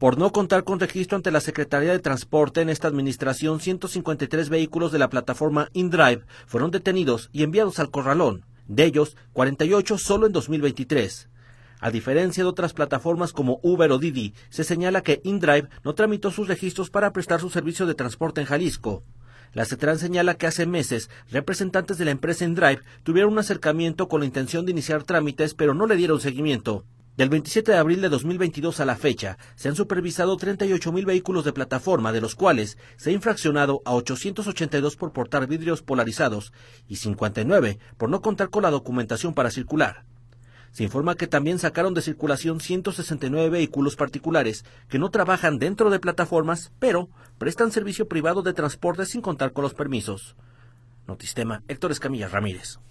Por no contar con registro ante la Secretaría de Transporte en esta administración, 153 vehículos de la plataforma InDrive fueron detenidos y enviados al corralón. De ellos, 48 solo en 2023. A diferencia de otras plataformas como Uber o Didi, se señala que InDrive no tramitó sus registros para prestar su servicio de transporte en Jalisco. La CETRAN señala que hace meses, representantes de la empresa InDrive tuvieron un acercamiento con la intención de iniciar trámites, pero no le dieron seguimiento. Del 27 de abril de 2022 a la fecha, se han supervisado 38,000 vehículos de plataforma, de los cuales se ha infraccionado a 882 por portar vidrios polarizados y 59 por no contar con la documentación para circular. Se informa que también sacaron de circulación 169 vehículos particulares que no trabajan dentro de plataformas, pero prestan servicio privado de transporte sin contar con los permisos. Notistema, Héctor Escamilla Ramírez.